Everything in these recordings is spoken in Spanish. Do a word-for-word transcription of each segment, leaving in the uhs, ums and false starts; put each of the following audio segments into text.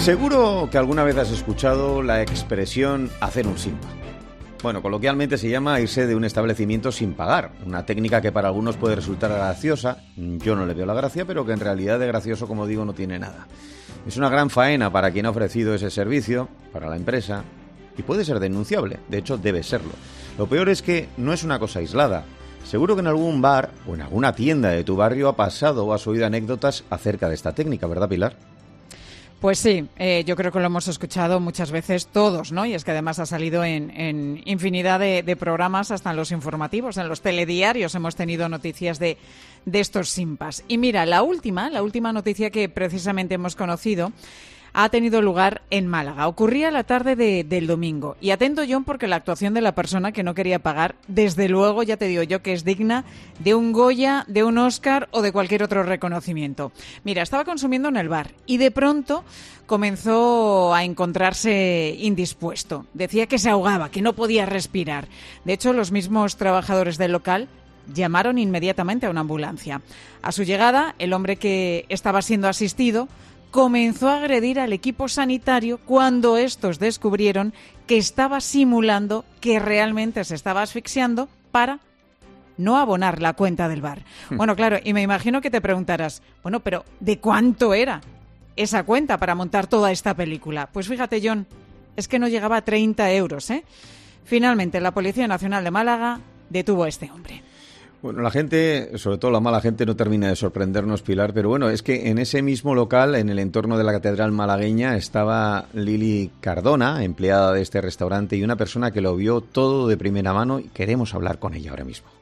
Seguro que alguna vez has escuchado la expresión hacer un simpa. Bueno, coloquialmente se llama irse de un establecimiento sin pagar, una técnica que para algunos puede resultar graciosa. Yo no le veo la gracia, pero que en realidad de gracioso, como digo, no tiene nada. Es una gran faena para quien ha ofrecido ese servicio, para la empresa, y puede ser denunciable, de hecho debe serlo. Lo peor es que no es una cosa aislada. Seguro que en algún bar o en alguna tienda de tu barrio ha pasado o has oído anécdotas acerca de esta técnica, ¿verdad, Pilar? Pues sí, eh, yo creo que lo hemos escuchado muchas veces todos, ¿no? Y es que además ha salido en, en infinidad de, de programas, hasta en los informativos, en los telediarios hemos tenido noticias de, de estos simpas. Y mira, la última, la última noticia que precisamente hemos conocido ha tenido lugar en Málaga. Ocurría la tarde de, del domingo. Y atento, John, porque la actuación de la persona que no quería pagar, desde luego, ya te digo yo, que es digna de un Goya, de un Oscar o de cualquier otro reconocimiento. Mira, estaba consumiendo en el bar y de pronto comenzó a encontrarse indispuesto. Decía que se ahogaba, que no podía respirar. De hecho, los mismos trabajadores del local llamaron inmediatamente a una ambulancia. A su llegada, el hombre que estaba siendo asistido comenzó a agredir al equipo sanitario cuando estos descubrieron que estaba simulando que realmente se estaba asfixiando para no abonar la cuenta del bar. Bueno, claro, y me imagino que te preguntarás, bueno, pero ¿de cuánto era esa cuenta para montar toda esta película? Pues fíjate, John, es que no llegaba a treinta euros, ¿eh? Finalmente, la Policía Nacional de Málaga detuvo a este hombre. Bueno, la gente, sobre todo la mala gente, no termina de sorprendernos, Pilar, pero bueno, es que en ese mismo local, en el entorno de la Catedral malagueña, estaba Lili Cardona, empleada de este restaurante, y una persona que lo vio todo de primera mano, y queremos hablar con ella ahora mismo.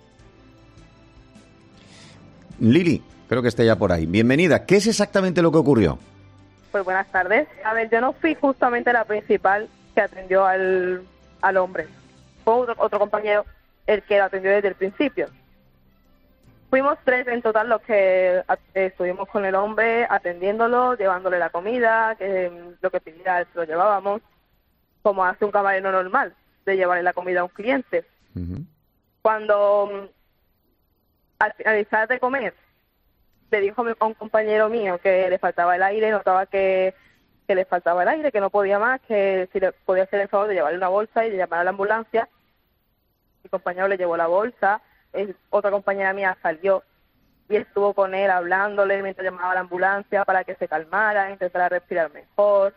Lili, creo que está ya por ahí. Bienvenida. ¿Qué es exactamente lo que ocurrió? Pues buenas tardes. A ver, yo no fui justamente la principal que atendió al, al hombre. Fue otro, otro compañero el que lo atendió desde el principio. Fuimos tres en total los que estuvimos con el hombre, atendiéndolo, llevándole la comida, que lo que pidiera lo llevábamos, como hace un camarero normal, de llevarle la comida a un cliente. Uh-huh. Cuando al finalizar de comer, le dijo a un compañero mío que le faltaba el aire, notaba que, que le faltaba el aire, que no podía más, que si le podía hacer el favor de llevarle una bolsa y de llamar a la ambulancia. Mi compañero le llevó la bolsa. Es, otra compañera mía salió y estuvo con él hablándole mientras llamaba a la ambulancia para que se calmara, intentara respirar mejor.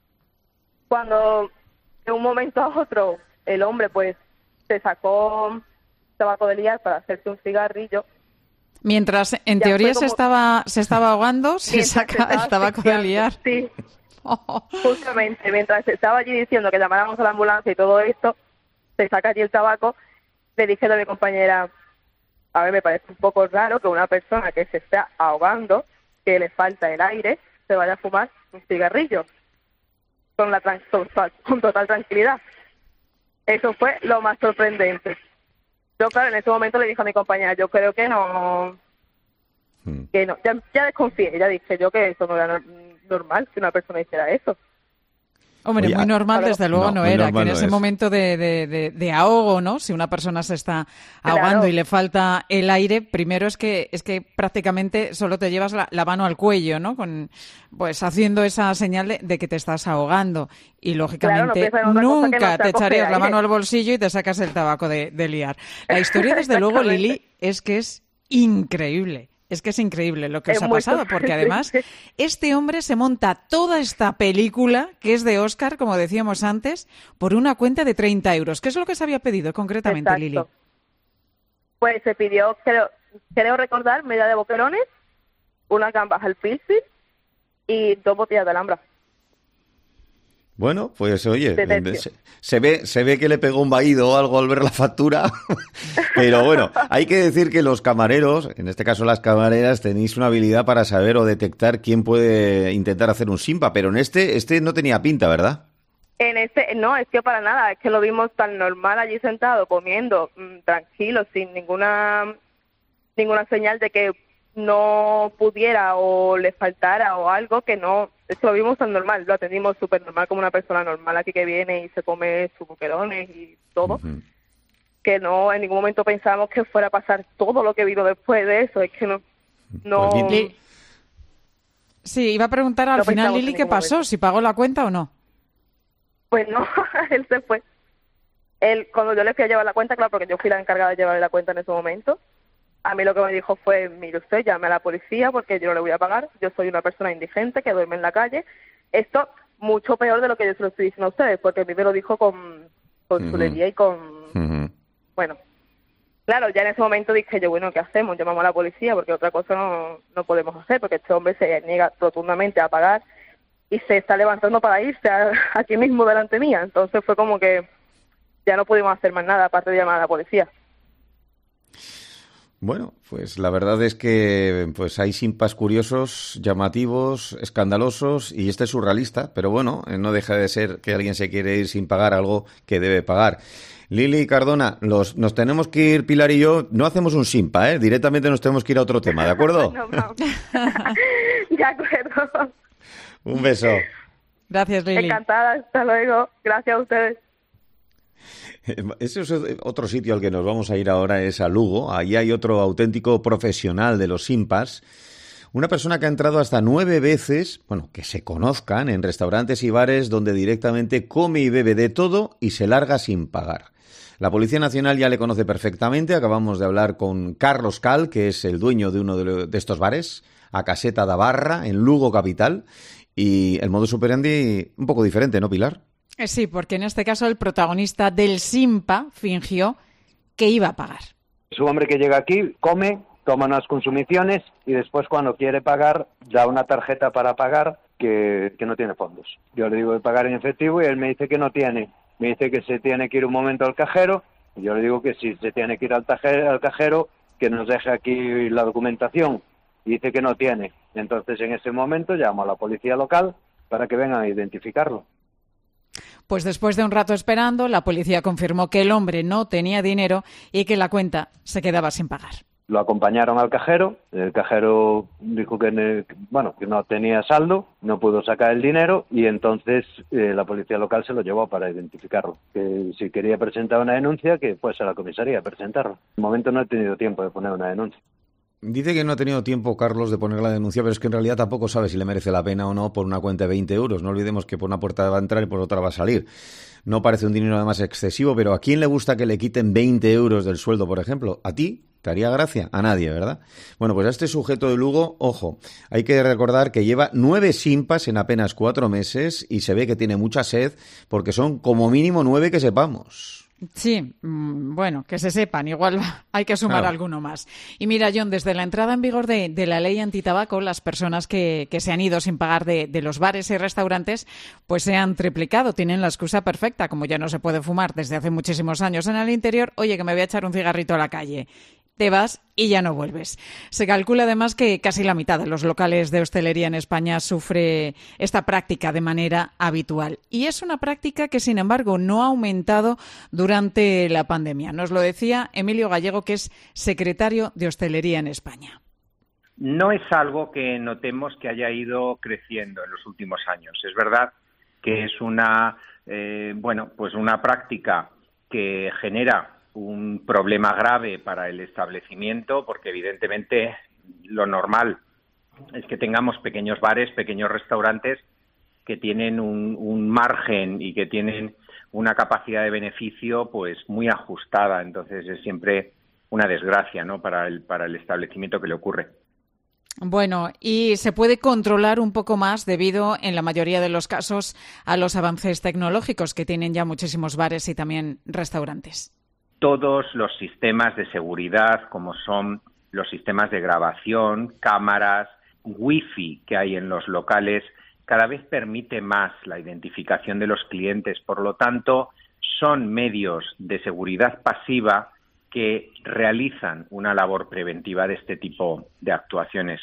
Cuando de un momento a otro el hombre pues se sacó tabaco de liar para hacerse un cigarrillo. Mientras en teoría como... se estaba se estaba ahogando, se saca el tabaco de liar. Sí, oh. Justamente, mientras se estaba allí diciendo que llamáramos a la ambulancia y todo esto, se saca allí el tabaco. Le dije a mi compañera, a ver, me parece un poco raro que una persona que se está ahogando, que le falta el aire, se vaya a fumar un cigarrillo con, la tran- total, con total tranquilidad. Eso fue lo más sorprendente. Yo, claro, en ese momento le dije a mi compañera, yo creo que no, hmm. que no, ya, ya desconfié, ya dije yo que eso no era normal que una persona hiciera eso. Hombre, Oye, muy normal desde luego no, no era, que en no ese es. momento de, de, de, de ahogo, ¿no? Si una persona se está ahogando claro. y le falta el aire, primero es que es que prácticamente solo te llevas la, la mano al cuello, ¿no? Con, pues haciendo esa señal de, de que te estás ahogando. Y lógicamente claro, no nunca no te echarías la mano al bolsillo y te sacas el tabaco de, de liar. La historia, desde luego, Lili, es que es increíble. Es que es increíble lo que os ha pasado, porque además este hombre se monta toda esta película, que es de Oscar, como decíamos antes, por una cuenta de treinta euros. ¿Qué es lo que se había pedido concretamente, Exacto. Lili? Pues se pidió, creo, creo recordar, media de boquerones, una gambas al pilpil y dos botellas de alhambra. Bueno, pues oye, se, se ve se ve que le pegó un vaído o algo al ver la factura, pero bueno, hay que decir que los camareros, en este caso las camareras, tenéis una habilidad para saber o detectar quién puede intentar hacer un simpa, pero en este este no tenía pinta, ¿verdad? En este, no, es que para nada, es que lo vimos tan normal allí sentado, comiendo, mmm, tranquilo, sin ninguna ninguna señal de que no pudiera o le faltara o algo, que no, eso lo vimos tan normal, lo atendimos súper normal, como una persona normal aquí que viene y se come sus boquerones y todo, uh-huh. que no, en ningún momento pensábamos que fuera a pasar todo lo que vino después de eso, es que no... no pues Sí, iba a preguntar al no final, pensamos Lili, en ¿qué ningún pasó? momento. ¿Si pagó la cuenta o no? Pues no, él se fue. Él, cuando yo le fui a llevar la cuenta, claro, porque yo fui la encargada de llevarle la cuenta en ese momento, a mí lo que me dijo fue, mire usted, llame a la policía porque yo no le voy a pagar, yo soy una persona indigente que duerme en la calle. Esto mucho peor de lo que yo se lo estoy diciendo a ustedes, porque a mí me lo dijo con, con Ujú. chulería y con... Ujú. Bueno, claro, ya en ese momento dije yo, bueno, ¿qué hacemos? Llamamos a la policía porque otra cosa no, no podemos hacer, porque este hombre se niega rotundamente a pagar y se está levantando para irse a- aquí mismo delante mía. Entonces fue como que ya no pudimos hacer más nada aparte de llamar a la policía. Bueno, pues la verdad es que pues hay simpas curiosos, llamativos, escandalosos y este es surrealista, pero bueno, eh, no deja de ser que alguien se quiere ir sin pagar algo que debe pagar. Lili Cardona, los, nos tenemos que ir, Pilar y yo, no hacemos un simpa, ¿eh? Directamente nos tenemos que ir a otro tema, ¿de acuerdo? No, no. De acuerdo. Un beso. Gracias, Lili. Encantada, hasta luego. Gracias a ustedes. Ese es otro sitio al que nos vamos a ir ahora, es a Lugo. Allí hay otro auténtico profesional de los simpas. Una persona que ha entrado hasta nueve veces, bueno, que se conozcan, en restaurantes y bares donde directamente come y bebe de todo y se larga sin pagar. La Policía Nacional ya le conoce perfectamente. Acabamos de hablar con Carlos Cal, que es el dueño de uno de, lo, de estos bares, a Caseta da Barra, en Lugo capital. Y el modus operandi un poco diferente, ¿no, Pilar? Sí, porque en este caso el protagonista del simpa fingió que iba a pagar. Es un hombre que llega aquí, come, toma unas consumiciones y después cuando quiere pagar da una tarjeta para pagar que, que no tiene fondos. Yo le digo de pagar en efectivo y él me dice que no tiene. Me dice que se tiene que ir un momento al cajero y yo le digo que si se tiene que ir al, taje, al cajero que nos deje aquí la documentación. Y dice que no tiene. Entonces en ese momento llamo a la policía local para que vengan a identificarlo. Pues después de un rato esperando, la policía confirmó que el hombre no tenía dinero y que la cuenta se quedaba sin pagar. Lo acompañaron al cajero, el cajero dijo que, bueno, que no tenía saldo, no pudo sacar el dinero y entonces eh, la policía local se lo llevó para identificarlo. Que si quería presentar una denuncia, que fuese a la comisaría a presentarlo. De momento no he tenido tiempo de poner una denuncia. Dice que no ha tenido tiempo, Carlos, de poner la denuncia, pero es que en realidad tampoco sabe si le merece la pena o no por una cuenta de veinte euros. No olvidemos que por una puerta va a entrar y por otra va a salir. No parece un dinero además excesivo, pero ¿a quién le gusta que le quiten veinte euros del sueldo, por ejemplo? ¿A ti? ¿Te haría gracia? A nadie, ¿verdad? Bueno, pues a este sujeto de Lugo, ojo, hay que recordar que lleva nueve simpas en apenas cuatro meses y se ve que tiene mucha sed porque son como mínimo nueve que sepamos. Sí, bueno, que se sepan, igual hay que sumar Claro. alguno más. Y mira, John, desde la entrada en vigor de, de la ley antitabaco, las personas que, que se han ido sin pagar de, de los bares y restaurantes, pues se han triplicado, tienen la excusa perfecta, como ya no se puede fumar desde hace muchísimos años en el interior, oye, que me voy a echar un cigarrito a la calle. Te vas y ya no vuelves. Se calcula además que casi la mitad de los locales de hostelería en España sufre esta práctica de manera habitual. Y es una práctica que, sin embargo, no ha aumentado durante la pandemia. Nos lo decía Emilio Gallego, que es secretario de Hostelería en España. No es algo que notemos que haya ido creciendo en los últimos años. Es verdad que es una, eh, bueno, pues una práctica que genera un problema grave para el establecimiento, porque evidentemente lo normal es que tengamos pequeños bares, pequeños restaurantes que tienen un, un margen y que tienen una capacidad de beneficio pues muy ajustada. Entonces es siempre una desgracia, ¿no?, para el, para el establecimiento que le ocurre. Bueno, y se puede controlar un poco más debido, en la mayoría de los casos, a los avances tecnológicos que tienen ya muchísimos bares y también restaurantes. Todos los sistemas de seguridad, como son los sistemas de grabación, cámaras, wifi que hay en los locales, cada vez permite más la identificación de los clientes. Por lo tanto, son medios de seguridad pasiva que realizan una labor preventiva de este tipo de actuaciones.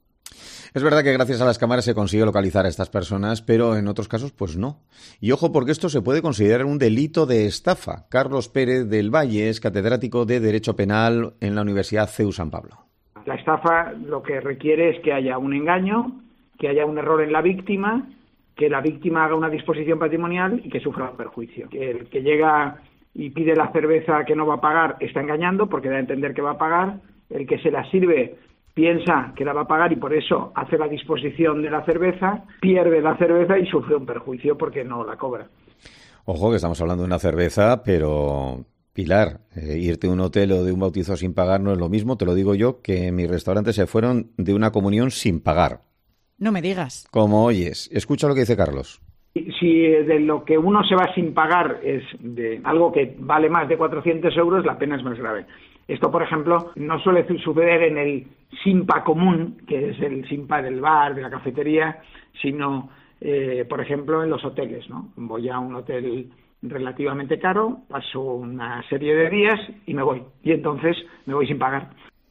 Es verdad que gracias a las cámaras se consigue localizar a estas personas, pero en otros casos pues no. Y ojo, porque esto se puede considerar un delito de estafa. Carlos Pérez del Valle es catedrático de Derecho Penal en la Universidad C E U San Pablo. La estafa lo que requiere es que haya un engaño, que haya un error en la víctima, que la víctima haga una disposición patrimonial y que sufra un perjuicio. Que el que llega y pide la cerveza que no va a pagar está engañando porque da a entender que va a pagar. El que se la sirve piensa que la va a pagar y por eso hace la disposición de la cerveza, pierde la cerveza y sufre un perjuicio porque no la cobra. Ojo, que estamos hablando de una cerveza, pero Pilar, eh, irte a un hotel o de un bautizo sin pagar no es lo mismo, te lo digo yo, que en mi restaurante se fueron de una comunión sin pagar. No me digas. Como oyes, escucha lo que dice Carlos. Si de lo que uno se va sin pagar es de algo que vale más de cuatrocientos euros, la pena es más grave. Esto, por ejemplo, no suele suceder en el simpa común, que es el simpa del bar, de la cafetería, sino, eh, por ejemplo, en los hoteles, ¿no? Voy a un hotel relativamente caro, paso una serie de días y me voy. Y entonces me voy sin pagar.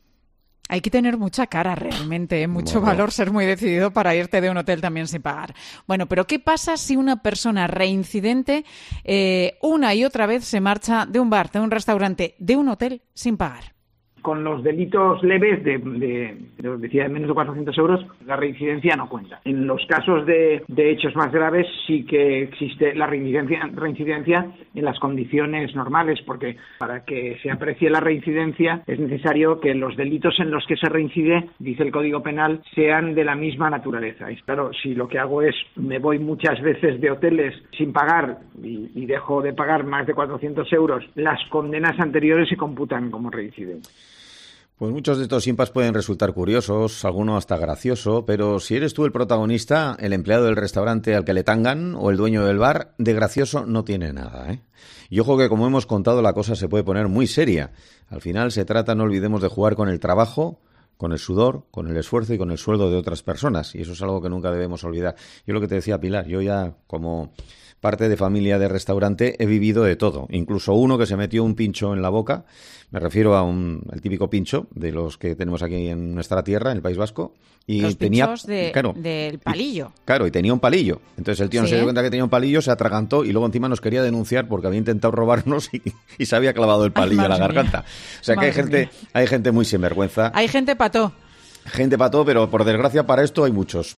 Hay que tener mucha cara realmente, ¿eh? Mucho Bueno. valor, ser muy decidido para irte de un hotel también sin pagar. Bueno, pero ¿qué pasa si una persona reincidente eh, una y otra vez se marcha de un bar, de un restaurante, de un hotel sin pagar? Con los delitos leves de, de, de, decía, de menos de cuatrocientos euros, la reincidencia no cuenta. En los casos de, de hechos más graves sí que existe la reincidencia, reincidencia en las condiciones normales, porque para que se aprecie la reincidencia es necesario que los delitos en los que se reincide, dice el Código Penal, sean de la misma naturaleza. Y claro, si lo que hago es me voy muchas veces de hoteles sin pagar y, y dejo de pagar más de cuatrocientos euros, las condenas anteriores se computan como reincidente. Pues muchos de estos simpas pueden resultar curiosos, alguno hasta gracioso, pero si eres tú el protagonista, el empleado del restaurante al que le tangan o el dueño del bar, de gracioso no tiene nada, ¿eh? Y ojo que, como hemos contado, la cosa se puede poner muy seria. Al final se trata, no olvidemos, de jugar con el trabajo, con el sudor, con el esfuerzo y con el sueldo de otras personas. Y eso es algo que nunca debemos olvidar. Yo lo que te decía, Pilar, yo ya como parte de familia de restaurante he vivido de todo. Incluso uno que se metió un pincho en la boca, me refiero a un, el típico pincho de los que tenemos aquí en nuestra tierra, en el País Vasco. Y Los tenía, pinchos de, claro, del palillo. Y, claro, y tenía un palillo. Entonces el tío no ¿Sí? se dio cuenta que tenía un palillo, se atragantó y luego encima nos quería denunciar porque había intentado robarnos y, y se había clavado el palillo Ay, a la madre garganta. mía. O sea que Madre hay gente, mía. hay gente muy sinvergüenza. Hay gente pató. Gente para todo, pero por desgracia para esto hay muchos.